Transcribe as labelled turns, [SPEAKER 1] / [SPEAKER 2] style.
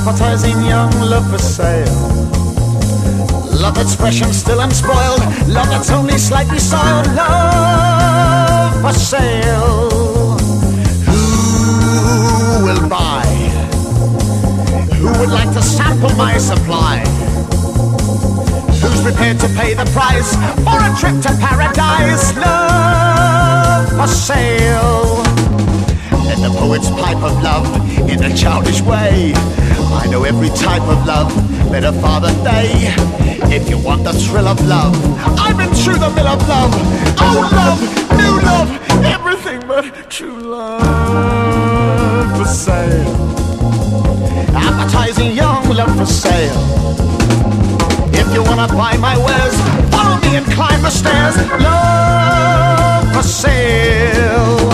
[SPEAKER 1] Appetizing young love for sale. Love that's fresh and still unspoiled. Love that's only slightly soiled. Love for sale. Who will buy? Who would like to sample my supply? Who's prepared to pay the price for a trip to paradise? Love for sale. Let the poets pipe of love in a childish way. I know every type of love better far than they. If you want the thrill of love, I've been through the mill of love. Old love, new love, everything but true love for sale. Appetizing young love for sale. If you wanna buy my wares, follow me and climb the stairs. Love for sale.